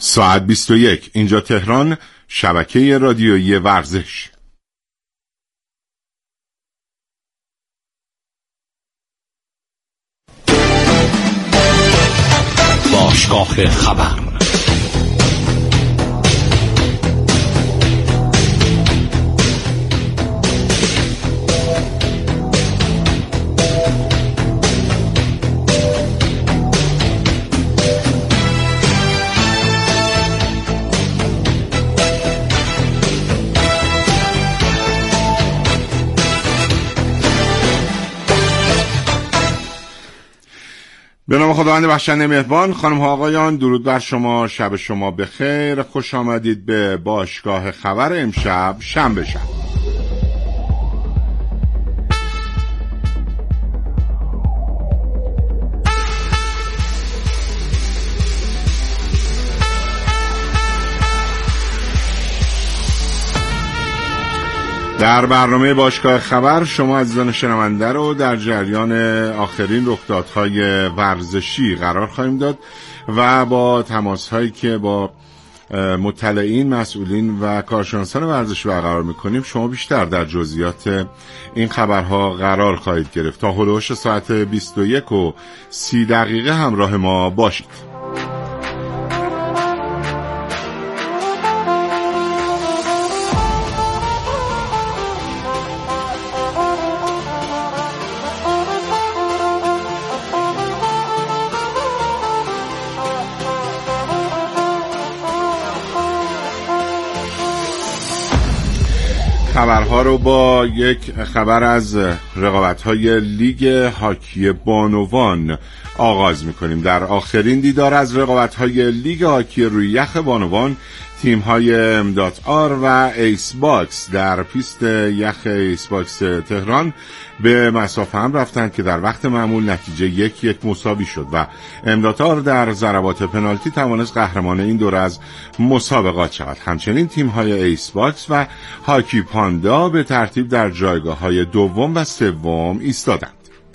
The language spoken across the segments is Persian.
ساعت 21 اینجا تهران، شبکه رادیویی ورزش. باشگاه خبر. به نام خداوند بخشنده مهربان. خانم ها آقایان، درود بر شما، شب شما بخیر. خوش آمدید به باشگاه خبر امشب شنبه شب. در برنامه باشگاه خبر شما عزیزان شنونده رو در جریان آخرین رخدادهای ورزشی قرار خواهیم داد و با تماس‌هایی که با مطلعین، مسئولین و کارشناسان ورزشی برقرار می‌کنیم شما بیشتر در جزئیات این خبرها قرار خواهید گرفت. تا هلوش ساعت 21:30 همراه ما باشید. خبرها رو با یک خبر از رقابت‌های لیگ هاکی بانوان آغاز می‌کنیم. در آخرین دیدار از رقابت‌های لیگ هاکی روی یخ بانوان، تیم‌های امداد-آر و ایس باکس در پیست یخ ایس باکس تهران به مسافه هم رفتند که در وقت معمول نتیجه 1-1 مساوی شد و امداد-آر در ضربات پنالتی توانست قهرمان این دوره از مسابقات شود. همچنین تیم‌های ایس باکس و هاکی پاندا به ترتیب در جایگاه‌های دوم و سوم ایستادند.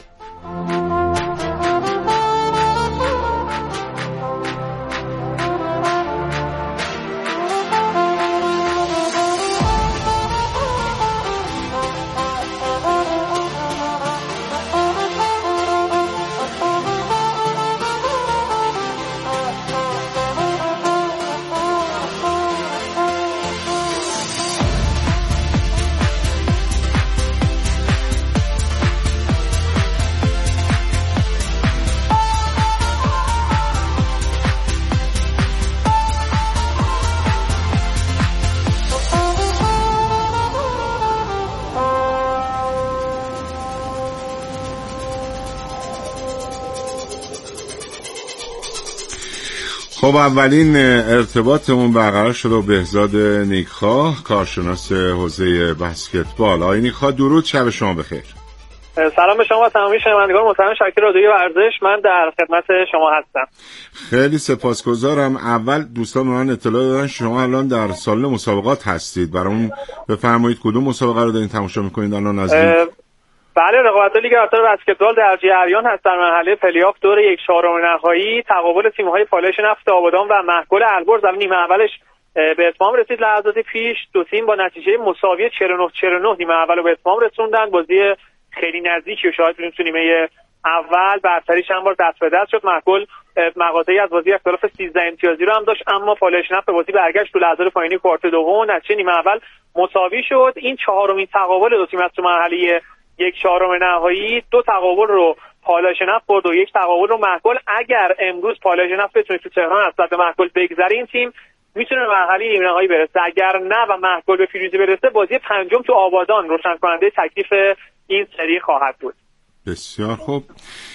خب اولین ارتباطمون برقرار شد با بهزاد نیکخواه، کارشناس حوزه بسکتبال. آقای نیکخواه درود، شب شما بخیر. سلام به شما و تمامی شنوندگان محترم شبکه رادیویی ورزش. من در خدمت شما هستم. خیلی سپاسگزارم. اول دوستان من اطلاع دادن شما الان در سالن مسابقات هستید. برامون بفرمایید کدوم مسابقه رو دارین تماشا می‌کنید الان نزدیک؟ بله، رقابت لیگ برتر بسکتبال در جریان هست. در مرحله پلی‌آف دور 1/4 نهایی تقابل تیم‌های پالایش نفت آبادان و محگل البرز نیمه اولش به اتمام رسید. لحظات پیش دو تیم با نتیجه مساوی 49-49 نیمه اول رو به اتمام رسوندن. بازی خیلی نزدیکی و شاهد بودیم تو نیمه اول. برتری چند بار دست به دست شد. محگل مقاطعی از بازی اختلاف 13 امتیازی رو هم داشت، اما پالایش نفت به بازی برگشت تو لحظات پایانی کوارت دوم. نتیجه نیمه اول مساوی شد. این چهارمین تقابل دو تیم از تو مرحله 1/4 نهایی. 2 تقابل رو پالایش نفت برد و 1 تقابل رو محگل. اگر امروز پالایش نفت بتونه تو تهران از صد محگل بگذره، این تیم میتونه به مرحله نیمه نهایی برسه. اگر نه و محگل به پیروزی برسه، بازی پنجم تو آبادان روشن کننده تکلیف این سری خواهد بود. بسیار خوب.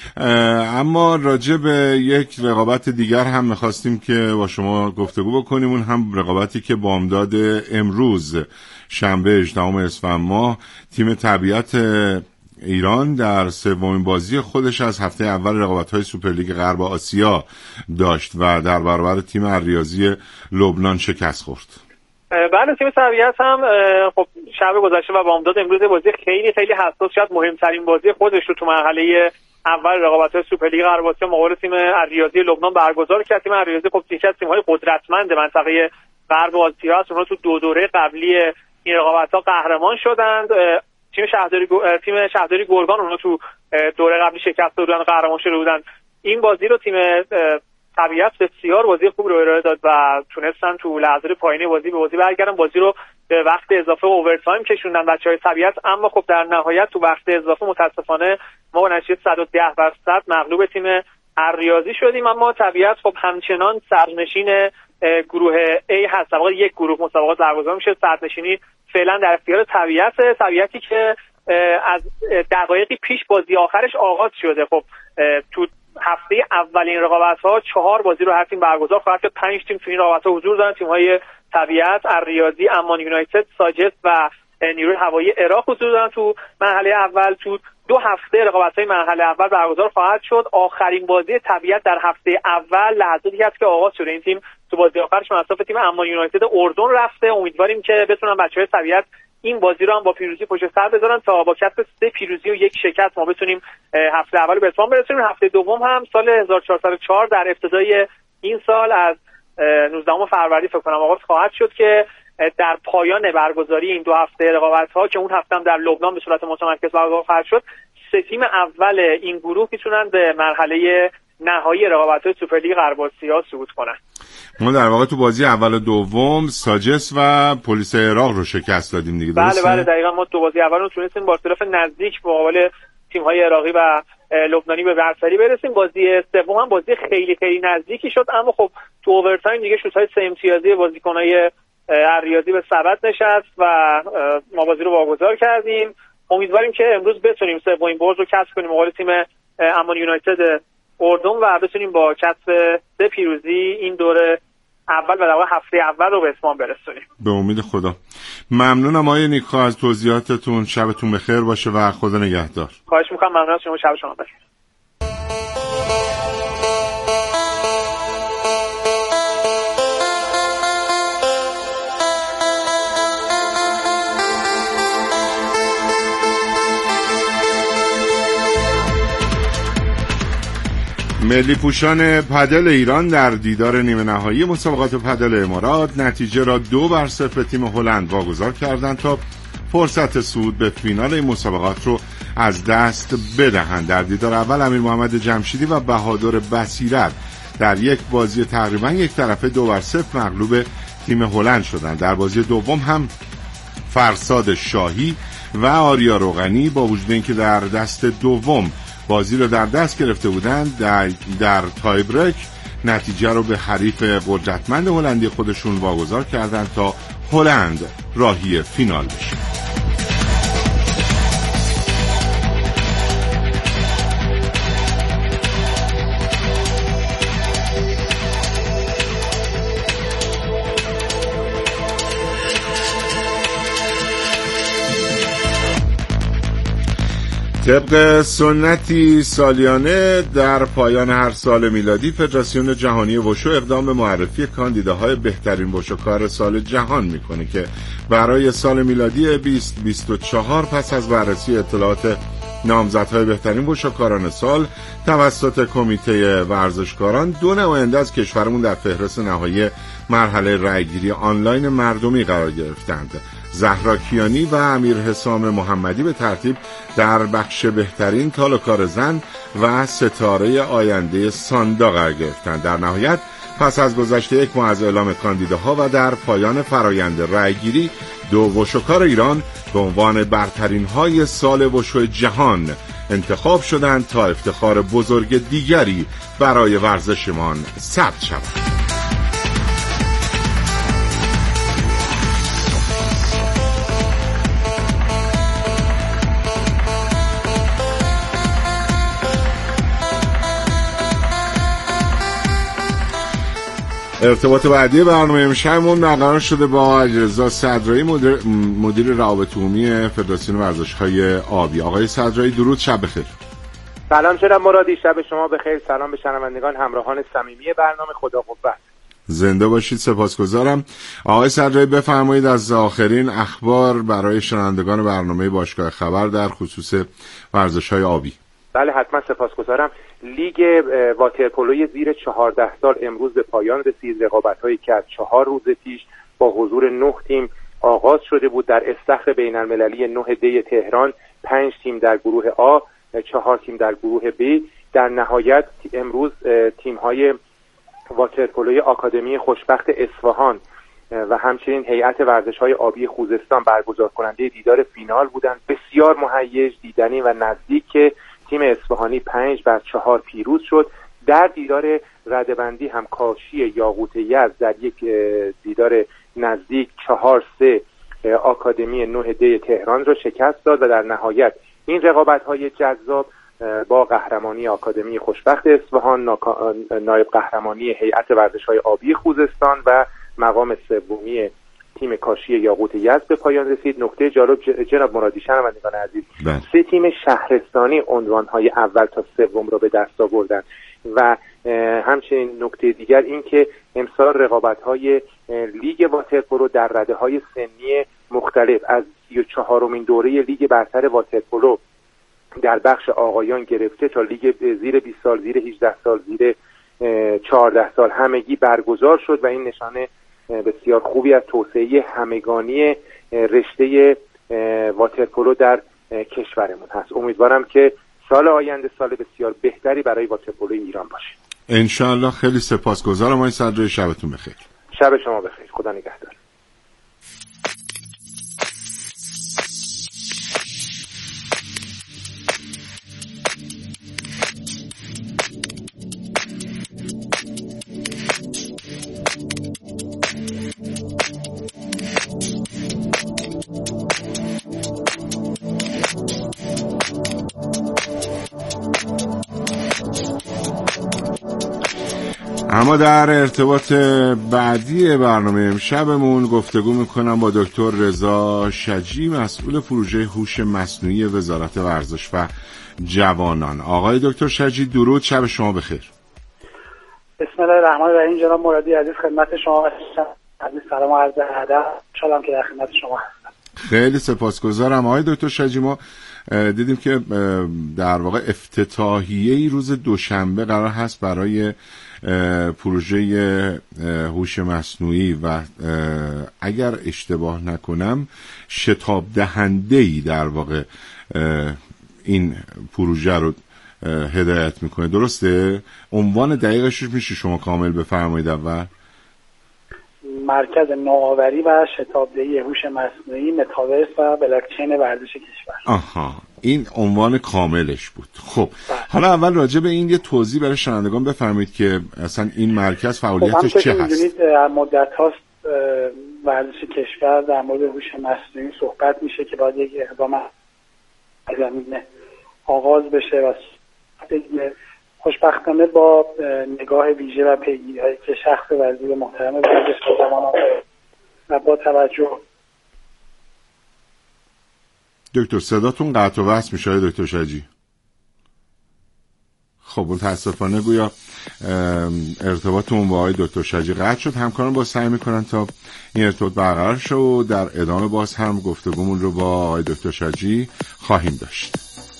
اما راجع به یک رقابت دیگر هم می‌خواستیم که با شما گفتگو بکنیم. اون هم رقابتی که بامداد امروز شنبه 18 اسفند ماه تیم طبیعت ایران در سومین بازی خودش از هفته اول رقابت‌های سوپرلیگ غرب آسیا داشت و در برابر تیم الریاضی لبنان شکست خورد. بله تیم طبیعت هم خب شب گذشته و بامداد امروز بازی خیلی خیلی حساس، شاید مهمترین بازی خودش رو تو مرحله اول رقابت‌های سوپرلیگ غرب آسیا مقابل تیم الریاضی لبنان برگزار کرد. تیم الریاضی خب یکی از تیم‌های قدرتمند منطقه غرب آسیا است. اونها تو دو دوره قبلی این رقابت‌ها قهرمان شدند. تیم شهرداری گرگان اونها تو دوره قبلی شکست دادن، قهرمان شده بودند. این بازی رو تیم طبیعت بسیار بازی خوب رو ارائه داد و تونستن تو لحظات پایانی بازی به بازی برگردن. بازی رو به وقت اضافه و اوورتایم کشوندن بچهای طبیعت، اما خب در نهایت تو وقت اضافه متاسفانه ما با نتیجه 110% مغلوب تیم الریاضی شدیم. اما طبیعت خب همچنان سرنشین گروه A هست. در واقع یک گروه مسابقات برگزار میشه، سرنشینی فعلا در اختیار طبیعتی که از دقایقی پیش بازی آخرش آغاز شده. خب تو هفته اول این رقابت‌ها 4 بازی رو هر تیم برگزار خواهد کرد. 5 تیم تو این رقابت‌ها حضور دارن، تیم‌های طبیعت، الریاضی، امان یونایتد، ساجست و نیروی هوایی عراق حضور دارن. تو مرحله اول تو 2 هفته رقابت‌های مرحله اول برگزار خواهد شد. آخرین بازی طبیعت در هفته اول لحظاتی هست که آغاز شده. این تیم تو بازی آخرش مصاف تیم امان یونایتد اردن رفته. امیدواریم که بتونن بچه‌های طبیعت این بازی رو هم با پیروزی پشت سر بذارن تا با کسب 3 پیروزی و 1 شکست ما بتونیم هفته اول به اتمام برسونیم. هفته دوم هم سال 1404 در ابتدای این سال از 19 فروردین فکر کنم آغاز خواهد شد که در پایان برگزاری این 2 هفته رقابت‌ها که اون هفته هم در لبنان به صورت متمرکز برگزار خواهد شد، 3 تیم اول این گروه میتونن به مرحله نهایی رقابت‌های سوپرلیگ غرب آسیا صعود کنن. ما در واقع تو بازی اول و دوم ساجس و پلیس عراق رو شکست دادیم دیگه، درسته؟ بله دقیقاً ما تو بازی اول رو تونستیم با اختلاف نزدیک مقابل تیم‌های عراقی و لبنانی به برتری برسیم. بازی سوم هم بازی خیلی خیلی نزدیکی شد، اما خب تو اوورتایم دیگه شوت‌های 3 امتیازی بازیکن‌های الریاضی به سبد نشست و ما بازی رو واگذار کردیم. امیدواریم که امروز بتونیم سومین برد رو کسب کنیم مقابل تیم امان یونایتد اردن و بتونیم با کسب 3 پیروزی این دوره اول و در واقع هفته اول رو به اتمام برسونیم. به امید خدا. ممنونم آقای نیکا از توضیحاتتون. شبتون بخیر باشه و خدا نگهدار. خواهش می‌کنم. ممنون از شما. شب شما بخیر. ملی پوشان پدل ایران در دیدار نیمه نهایی مسابقات پدل امارات نتیجه را 2-0 تیم هلند واگذار کردند تا فرصت صعود به فینال این مسابقات رو از دست بدهند. در دیدار اول امیر محمد جمشیدی و بهادر بصیرت در یک بازی تقریبا یک طرفه 2-0 مغلوب تیم هلند شدند. در بازی دوم هم فرساد شاهی و آریا روغنی با وجود اینکه در دست دوم بازی رو در دست گرفته بودند در تای بریک نتیجه رو به حریف قدرتمند هلندی خودشون واگذار کردند تا هلند راهی فینال بشه. طبق سنتی سالیانه در پایان هر سال میلادی فدراسیون جهانی وشو اقدام به معرفی کاندیداهای بهترین وشوکار سال جهان میکنه که برای سال میلادی 2024 پس از بررسی اطلاعات نامزدهای بهترین وشوکاران سال توسط کمیته ورزشکاران 2 نماینده از کشورمون در فهرست نهایی مرحله رأیگیری آنلاین مردمی قرار گرفتند. زهرا کیانی و امیر حسام محمدی به ترتیب در بخش بهترین تالوکار زن و ستاره آینده ساندا قرار گرفتند. در نهایت پس از گذشت 1 ماه از اعلام کاندیداها و در پایان فرایند رأیگیری 2 وشوکار ایران به عنوان برترین های سال وشو جهان انتخاب شدند تا افتخار بزرگ دیگری برای ورزشمان ثبت شود. ارتباط بعدی برنامه امشبمون برقرار شده با علیرضا صدرایی مدیر روابط عمومی فدراسیون ورزش‌های آبی. آقای صدرایی درود، شب بخیر. سلام جناب مرادی، شب شما بخیر. سلام به شنوندگان همراهان صمیمی برنامه خدا قوت. زنده باشید. سپاسگزارم. آقای صدرایی بفرمایید از آخرین اخبار برای شنوندگان برنامه باشگاه خبر در خصوص ورزش‌های آبی. بله حتما سپاسگزارم. لیگ واترپولوی زیر 14 سال امروز به پایان رسید. رقابت‌هایی که از 4 روز پیش با حضور 9 تیم آغاز شده بود در استخر بین‌المللی 9 دی تهران، 5 تیم در گروه آ، 4 تیم در گروه بی. در نهایت امروز تیم‌های واترپولوی آکادمی خوشبخت اصفهان و همچنین هیئت ورزش‌های آبی خوزستان برگزار کننده دیدار فینال بودند. بسیار مهیج، دیدنی و نزدیک که تیم اصفهانی 5-4 پیروز شد. در دیدار رده‌بندی هم کاشی یاقوت یزد در یک دیدار نزدیک 4-3 آکادمی 9 دی تهران را شکست داد و در نهایت این رقابت‌های جذاب با قهرمانی آکادمی خوشبخت اصفهان، نایب قهرمانی هیئت ورزش‌های آبی خوزستان و مقام سومی تیم کاشی یاقوت یزد به پایان رسید. نکته جالب جناب مرادی شنوندگان عزیز، 3 تیم شهرستانی عنوان‌های اول تا سوم را به دست آوردند و همچنین نکته دیگر این که امسال رقابت‌های لیگ واترپولو در رده‌های سنی مختلف از 34مین دوره لیگ برتر واترپولو در بخش آقایان گرفته تا لیگ زیر 20 سال، زیر 18 سال، زیر 14 سال همگی برگزار شد و این نشانه بسیار خوبی از توسعه همگانی رشته واترپولو در کشورمون هست. امیدوارم که سال آینده سال بسیار بهتری برای واترپولو ایران باشه. انشاءالله. خیلی سپاسگزارم آقای صدرایی. شبتون بخیر. شب شما بخیر. خدا نگهدار. اما در ارتباط بعدی برنامه امشبمون گفتگو میکنم با دکتر رضا شجی، مسئول پروژه هوش مصنوعی وزارت ورزش و جوانان. آقای دکتر شجی درود، شب شما بخیر. بسم الله الرحمن الرحیم. جناب مرادی عزیز خدمت شما عزیز سلام و عرض ادب. خوشحالم که در خدمت شما هستم. خیلی سپاسگزارم. آقای دکتر شجی، ما دیدیم که در واقع افتتاحیه روز دوشنبه قرار هست برای پروژه هوش مصنوعی و اگر اشتباه نکنم شتاب دهنده‌ای در واقع این پروژه رو هدایت میکنه، درسته؟ عنوان دقیقش میشه شما کامل بفرمایید؟ اول مرکز نوآوری و شتابدهی هوش مصنوعی، متاورس و بلاکچین ورزش کشور. آها، این عنوان کاملش بود. خب حالا اول راجع به این یه توضیح برای شنوندگان بفرمایید که اصلا این مرکز فعالیتش چه هست؟ می‌دونید مدت هاست ورزش کشور در مورد هوش مصنوعی صحبت میشه که باید یک اقدام زمینه آغاز بشه و خوشبختانه با نگاه ویژه و پیگیری‌هایی که شخص وزیر محترم ورزش و جوانان و با توجه دکتر صداتون قطع و وصل میشه دکتر شجی. خب متاسفانه گویا ارتباطمون با آقای دکتر شجی قطع شد. همکاران با سعی میکنن تا این ارتباط برقرار شه و در ادامه باز هم گفتگومون رو با آقای دکتر شجی خواهیم داشت.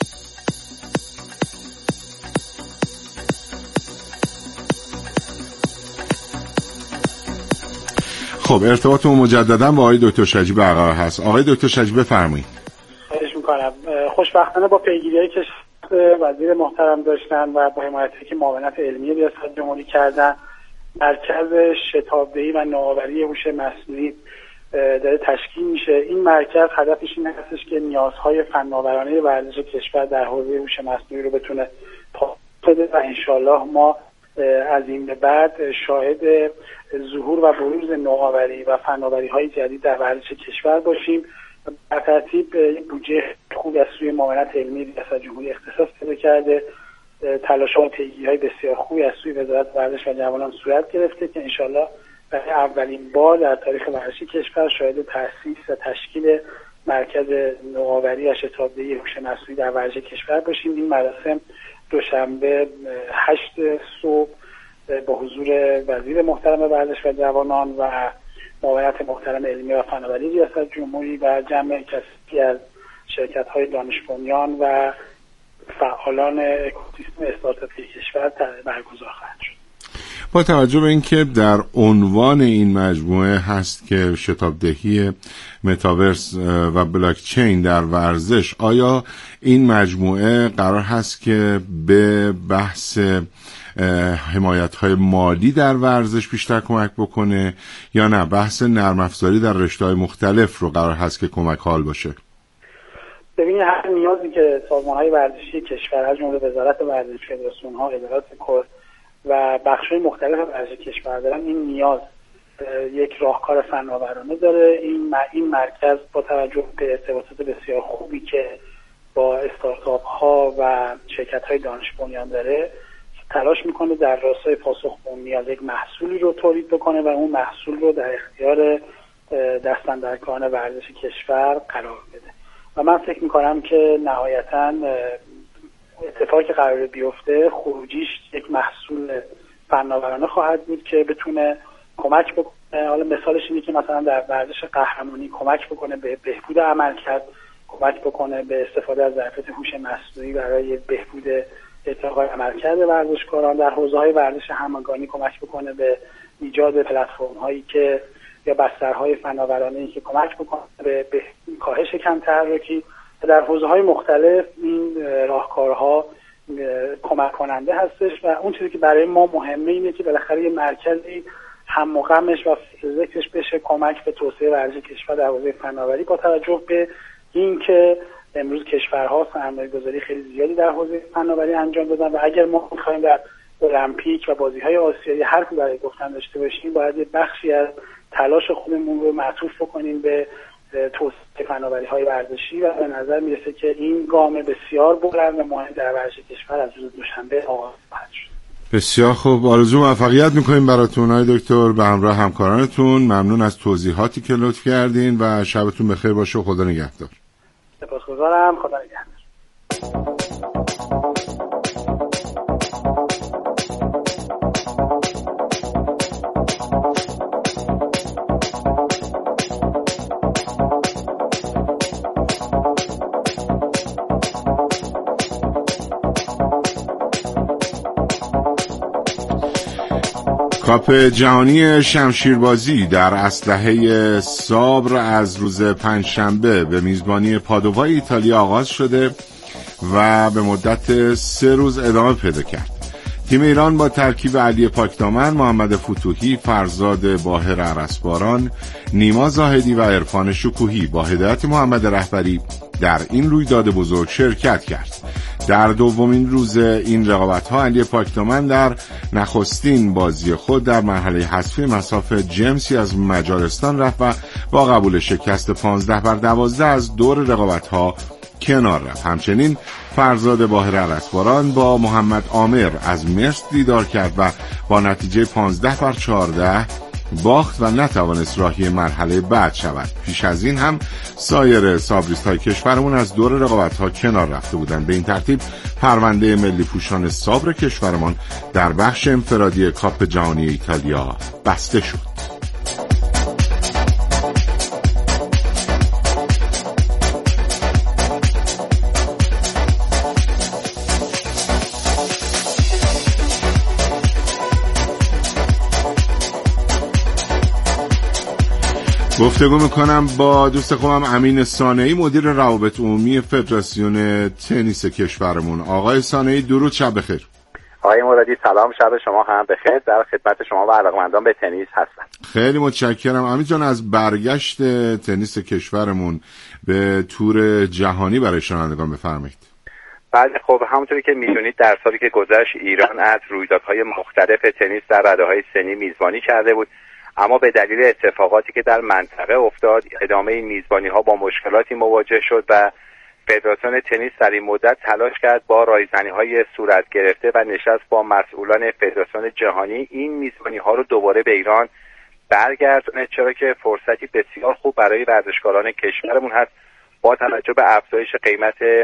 خب ارتباطمون مجددا با آقای دکتر شجی برقرار هست. آقای دکتر شجی بفرمایید. خواهش میکنم. خوشبختانه با پیگیری‌هایی که وزیر محترم داشتن و با حمایتی که معاونت علمی ریاست جمهوری کردن، مرکز شتابدهی و نوآوری هوش مصنوعی داره تشکیل میشه. این مرکز هدفش این هستش که نیازهای فناورانه ورزش کشور در حوزه هوش مصنوعی رو بتونه پاسخ بده و انشالله ما از این به بعد شاهد ظهور و بروز نوآوری و فناوری‌های جدید در ورزش کشور باشیم. به ترتیب بودجه خوب از سوی معاونت علمی ریاست جمهوری اختصاص پیدا کرده. تلاش‌ها و پیگیری‌های بسیار خوبی از سوی وزارت ورزش و جوانان صورت گرفته که انشالله برای اولین بار در تاریخ ورزش کشور شاهد تأسیس و تشکیل مرکز نوآوری و شتابدهی هوش مصنوعی در ورزش کشور باشیم. این مراسم دوشنبه 8 صبح با حضور وزیر محترم ورزش و جوانان و معاونت محترم علمی و فناوری ریاست جمهوری و جمع کسانی از شرکت‌های دانش بنیان و فعالان اکوسیستم استارتاپی کشور برگزار خواهد شد. با توجه به اینکه در عنوان این مجموعه هست که شتابدهی متاورس و بلاکچین در ورزش، آیا این مجموعه قرار هست که به بحث حمایت‌های مالی در ورزش بیشتر کمک بکنه یا نه بحث نرم افزاری در رشته‌های مختلف رو قرار هست که کمک حال باشه؟ ببینید هر نیازی که سازمان‌های ورزشی کشور از جمله وزارت ورزش، فدراسیون‌ها، ادارات کل و بخش‌های مختلف ورزش کشور دارن، این نیاز یک راهکار فناورانه داره. این مرکز با توجه به ارتباطات بسیار خوبی که با استارتاپ‌ها و شرکت‌های دانش بنیان داره تلاش میکنه در راستای پاسخ به اون نیاز یک محصولی رو تولید بکنه و اون محصول رو در اختیار دستاندرکاران ورزش کشور قرار بده. و من فکر میکنم که نهایتاً اتفاقی که قراره بیفته خروجیش یک محصول فناورانه خواهد بود که بتونه کمک بکنه. حالا مثالش اینه که مثلا در ورزش قهرمانی کمک بکنه به بهبود عملکرد، کمک بکنه به استفاده از ظرفیت هوش مصنوعی برای بهبود ارتقای عملکرد ورزشکاران. در حوزه‌های ورزش همگانی کمک بکنه به ایجاد پلتفرم‌هایی که یا بسترهای فناورانه‌ای که کمک بکنه به کاهش کم تحرکی. در حوزه‌های مختلف این راهکارها کمک کننده هستش و اون چیزی که برای ما مهمه اینه که بالاخره یه مرکزی هم و غمش و ذکرش بشه کمک به توسعه ورزش کشور در حوزه فناوری، با توجه به اینکه امروز کشورها سرمایه‌گذاری خیلی زیادی در حوزه فناوری انجام دادن و اگر ما می‌خوایم در المپیک و بازی‌های آسیایی حرفی برای گفتن داشته باشیم باید یه بخشی از تلاش خودمون رو معطوف بکنیم به توسعه فناوری‌های ورزشی و به نظر میرسه که این گام بسیار بلند و مهم در ورزش کشور از روز دوشنبه آغاز خواهد شد. بسیار خوب، آرزو موفقیت می‌کنیم براتون آقای دکتر به همراه همکارانتون. ممنون از توضیحاتی که لطف کردین و شبتون بخیر باشه و خدا نگهدار. سپاسگزارم. خدا نگهدار. کاپ جهانی شمشیربازی در اسلحه سابر از روز پنجشنبه به میزبانی پادووا ایتالیا آغاز شده و به مدت 3 روز ادامه پیدا کرد. تیم ایران با ترکیب علی پاکدامن، محمد فتوحی، فرزاد باهر ارسباران، نیما زاهدی و عرفان شکوهی با هدایت محمد رهبری در این رویداد بزرگ شرکت کرد. در دومین روز این رقابت‌ها علی پاکدامن در نخستین بازی خود در مرحله حذفی مصاف جیمسی از مجارستان رفت و با قبول شکست 15-12 از دور رقابت‌ها کنار رفت. همچنین فرزاد باهر ارسباران با محمد عامر از مصر دیدار کرد و با نتیجه 15-14 باخت و نتوانست راهی مرحله بعد شود. پیش از این هم سایر سابریست‌های کشورمون از دور رقابت‌ها کنار رفته بودند. به این ترتیب پرونده ملی پوشان سابر کشورمان در بخش انفرادی کاپ جهانی ایتالیا بسته شد. گفتگو میکنم با دوست خوبم امین صانعی، مدیر روابط عمومی فدراسیون تنیس کشورمون. آقای صانعی درود، شب بخیر. آقای مرادی سلام، شب شما هم بخیر. در خدمت شما و علاقه‌مندان به تنیس هستم. خیلی متشکرم. امین جان، از برگشت تنیس کشورمون به تور جهانی برای شنوندگان بفرمایید. بله، خب همونطوری که میدونید در سالی که گذشت ایران از رویدادهای مختلف تنیس در رده‌های سنی میزبانی کرده بود، اما به دلیل اتفاقاتی که در منطقه افتاد ادامه این میزبانی‌ها با مشکلاتی مواجه شد و فدراسیون تنیس در این مدت تلاش کرد با رایزنی‌های صورت گرفته و نشست با مسئولان فدراسیون جهانی این میزبانی‌ها رو دوباره به ایران برگردونه، چرا که فرصتی بسیار خوب برای ورزشکاران کشورمون هست با توجه به افزایش قیمت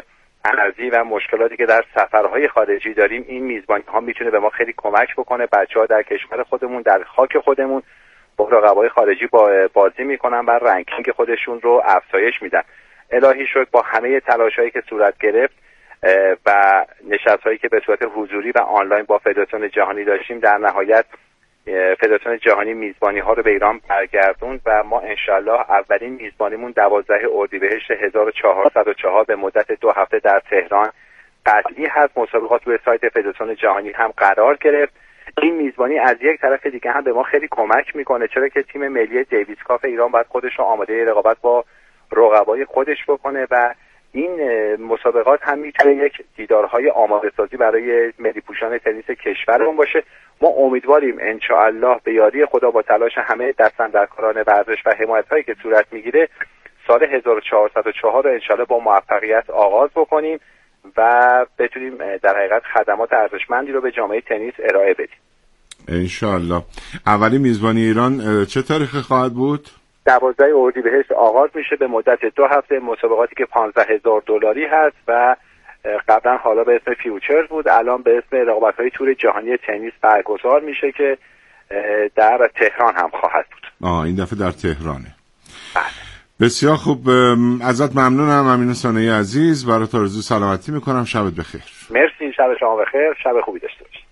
ارزی و مشکلاتی که در سفرهای خارجی داریم، این میزبانی ها میتونه به ما خیلی کمک بکنه. بچه‌ها در کشور خودمون، در خاک خودمون با رقبای خارجی بازی میکنن و رنکینگ خودشون رو افزایش میدن. الهی شکر با همه تلاشایی که صورت گرفت و نشست‌هایی که به صورت حضوری و آنلاین با فدراسیون جهانی داشتیم، در نهایت فدراسیون جهانی میزبانی ها رو به ایران برگردوند و ما انشالله اولین میزبانیمون 12 اردیبهشت 1404 به مدت 2 هفته در تهران قطعی هست. مسابقات روی سایت فدراسیون جهانی هم قرار گرفت. این میزبانی از یک طرف دیگه هم به ما خیلی کمک میکنه، چرا که تیم ملی دیویس کاپ ایران باید خودش رو آماده رقابت با رقبای خودش بکنه و این مسابقات هم میتونه یک دیدارهای آماده سازی برای ملی پوشان تنیس کشورمون باشه. ما امیدواریم انشاءالله به یاری خدا با تلاش همه دستاندرکاران ورزش و حمایت‌هایی که صورت میگیره سال 1404 رو انشاءالله با موفقیت آغاز بکنیم و بتونیم در حقیقت خدمات ارزشمندی رو به جامعه تنیس ارائه بدیم. انشاءالله. اولی میزبانی ایران چه تاریخی خواهد بود؟ 12 اردیبهشت آغاز میشه به مدت 2 هفته. مسابقاتی که $15,000 هست و قبلا حالا به اسم فیوچرز بود، الان به اسم رقابت‌های تور جهانی تنیس برگزار میشه که در تهران هم خواهد بود. این دفعه در تهرانه. بسیار خوب، ازت ممنونم امین صانعی عزیز. برات آرزوی سلامتی میکنم. شبت بخیر. مرسی، شب شما بخیر. شب خوبی داشته باشید.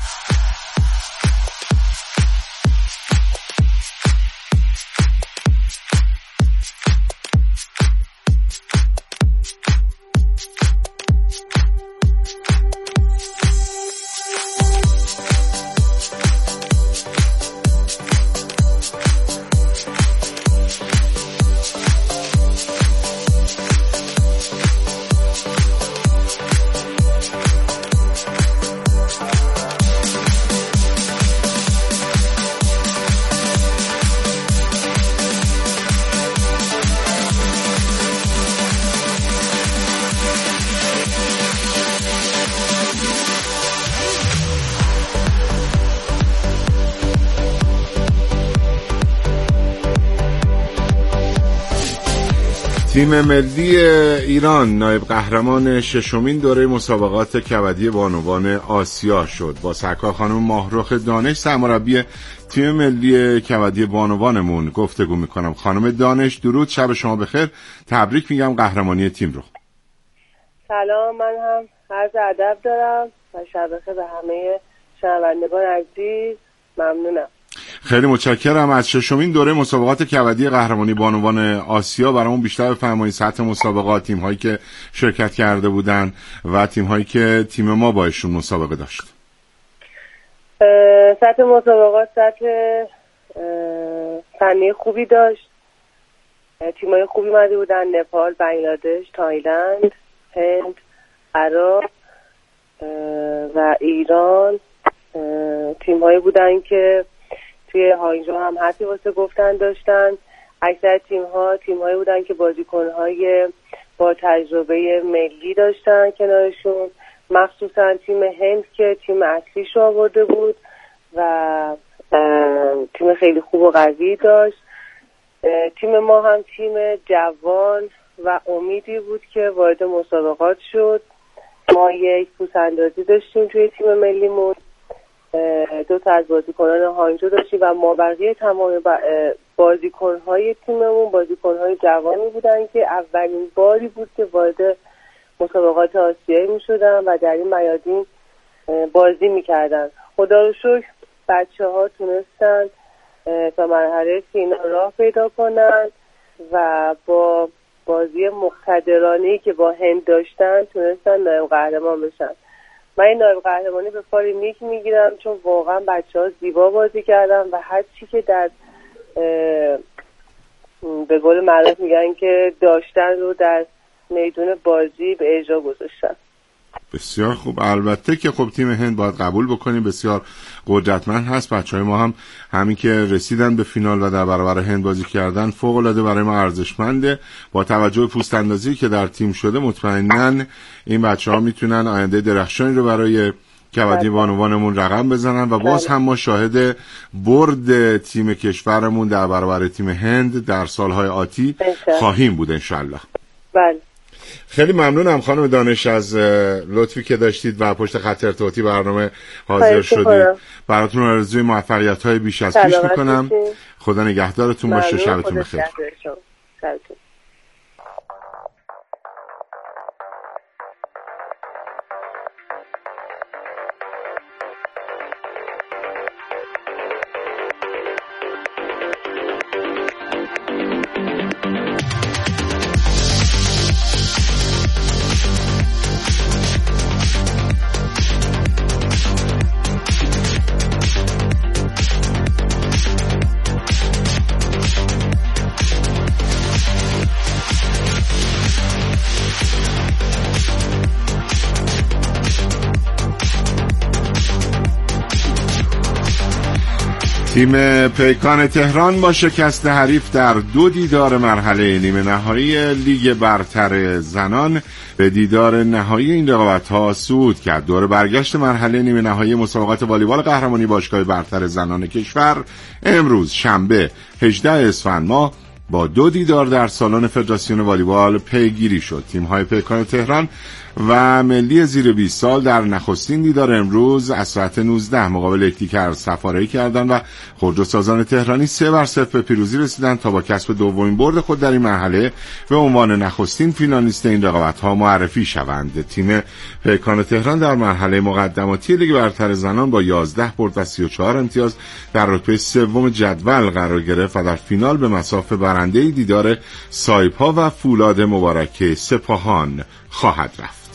تیم ملی ایران نایب قهرمان ششمین دوره مسابقات کبدی بانوان آسیا شد. با سرکار خانم ماهرخ دانش سرمربی تیم ملی کبدی بانوانمون گفتگو میکنم. خانم دانش درود، شب شما بخیر. تبریک میگم قهرمانی تیم رو. سلام، من هم عرض ادب دارم و شب بخیر به همه شنوندگان عزیز. ممنونم. خیلی متشکرم. از ششمین دوره مسابقات کبدی قهرمانی بانوان آسیا برامون بیشتر بفرمایید سطح مسابقات، تیم هایی که شرکت کرده بودن و تیم هایی که تیم ما باشون مسابقه داشت. سطح مسابقات سطح فنی خوبی داشت. تیم های خوبی اومده بودن: نپال، بنگلادش، تایلند، هند، عراق و ایران. تیم هایی بودن که توی هانگجو هم حتی واسه گفتن داشتن. اکثر تیم هایی بودن که بازیکن‌های با تجربه ملی داشتن کنارشون، مخصوصا تیم هند که تیم اصلیش رو آورده بود و تیم خیلی خوب و قوی داشت. تیم ما هم تیم جوان و امیدی بود که وارد مسابقات شد. ما یک پوزاندازی داشتیم توی تیم ملیمون، 2 تا از بازیکنان هانگجو داشتیم و ما بقیه تمام بازیکن‌های تیممون بازیکن‌های جوانی بودن که اولین باری بود که وارد مسابقات آسیایی می‌شدن و در این میادین بازی می‌کردن. خدا رو شکر بچه‌ها تونستن تا مرحله فینال راه پیدا کنن و با بازی مقتدرانه‌ای که با هند داشتن تونستن نایب قهرمان بشن. من این نایب قهرمانی به فال نیک میگیرم چون واقعا بچه‌ها زیبا بازی کردن و هر چی که در به قول معروف میگن که داشتن رو در میدون بازی به اجرا گذاشتن. بسیار خوب. البته که خب تیم هند باید قبول بکنیم بسیار قدرتمند هست. بچهای ما هم همین که رسیدن به فینال و در برابر هند بازی کردن فوق العاده برای ما ارزشمنده. با توجه به پوست اندازی که در تیم شده مطمئناً این بچه‌ها میتونن آینده درخشانی رو برای کبدی بانوانمون رقم بزنن و باز هم ما شاهد برد تیم کشورمون در برابر تیم هند در سالهای آتی خواهیم بود انشالله. بله. خیلی ممنونم خانم دانش از لطفی که داشتید و پشت خط ارتباطی برنامه حاضر شدید. براتون آرزوی موفقیت‌های بیش از پیش میکنم. خدا نگهدارتون باشه. شبتون بخیر. تیم پیکان تهران با شکست حریف در 2 دیدار مرحله نیمه نهایی لیگ برتر زنان به دیدار نهایی این رقابت‌ها صعود کرد. دور برگشت مرحله نیمه نهایی مسابقات والیبال قهرمانی باشگاه برتر زنان کشور امروز شنبه 18 اسفند ماه با 2 دیدار در سالن فدراسیون والیبال پیگیری شد. تیم‌های پیکان تهران و ملی زیر 20 سال در نخستین دیدار امروز از ساعت 19 مقابل یکدیگر سفاره‌ای کردند و خودروسازان تهرانی 3-0 به پیروزی رسیدند تا با کسب دومین برد خود در این مرحله به عنوان نخستین فینالیست این رقابت‌ها معرفی شوند. تیم پیکان تهران در مرحله مقدماتی لیگ برتر زنان با 11 برد و 34 امتیاز در رتبه سوم جدول قرار گرفت و در فینال به مصاف برنده دیدار سایپا و فولاد مبارکه سپاهان خواهد رفت.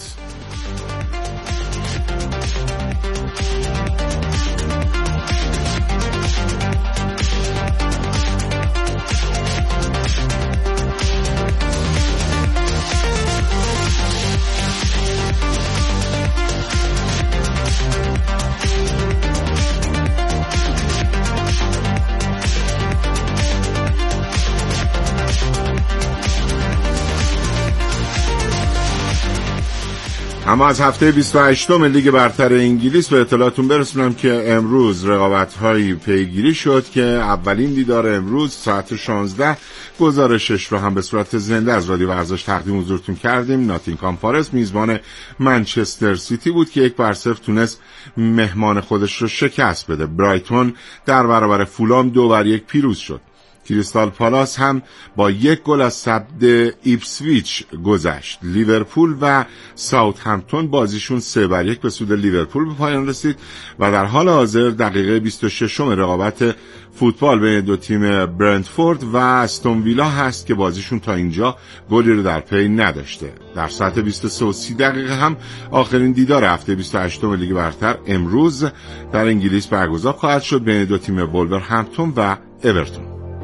اما از هفته 28 لیگ برتر انگلیس به اطلاعتون برسونم که امروز رقابت‌هایی پیگیری شد که اولین دیدار امروز ساعت 16 گزارشش رو هم به صورت زنده از رادیو ورزش تقدیم حضورتون کردیم. ناتینگهام فارست میزبان منچستر سیتی بود که 1-0 تونست مهمان خودش رو شکست بده. برایتون در برابر فولام 2-1 پیروز شد. کریستال پالاس هم با 1 گل از صد ایپسویچ گذشت. لیورپول و ساوثهمپتون بازیشون 3-1 به سود لیورپول به پایان رسید و در حال حاضر دقیقه 26 رقابت فوتبال بین دو تیم برنتفورد و استون ویلا هست که بازیشون تا اینجا گلی رو در پی نداشته. در ساعت 23:30 هم آخرین دیدار هفته 28 لیگ برتر امروز در انگلیس برگزار خواهد شد بین دو تیم وولورهمپتون و اورتون.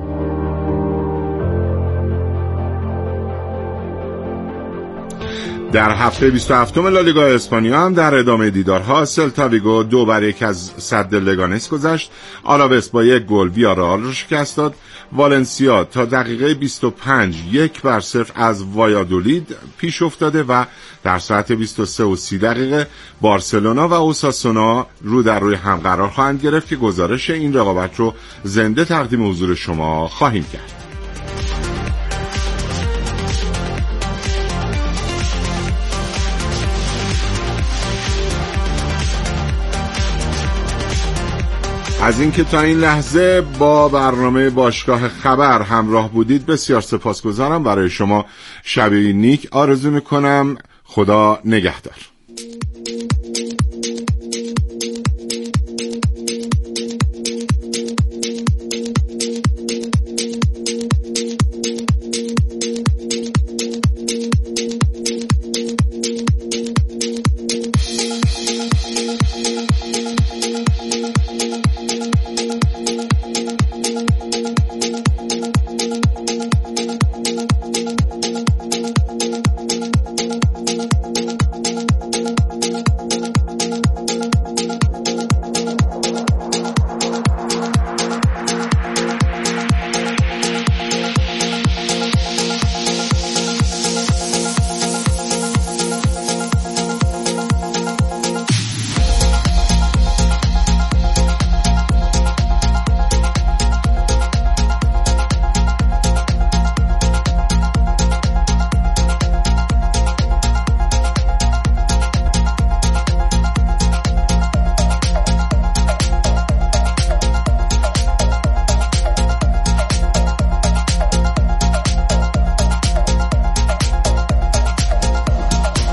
در هفته 27 لالیگا اسپانیا هم در ادامه دیدارها سلتا ویگو 2-1 از سد لگانس گذشت. آلاوس با 1 گل ویارال را شکست داد. والنسیا تا دقیقه 25 1-0 از وایادولید پیش افتاده و در ساعت 23:30 بارسلونا و اوساسونا رو در روی هم قرار خواهند گرفت که گزارش این رقابت رو زنده تقدیم حضور شما خواهیم کرد. از اینکه تا این لحظه با برنامه باشگاه خبر همراه بودید بسیار سپاسگزارم. برای شما شب نیک آرزو میکنم. خدا نگهدار.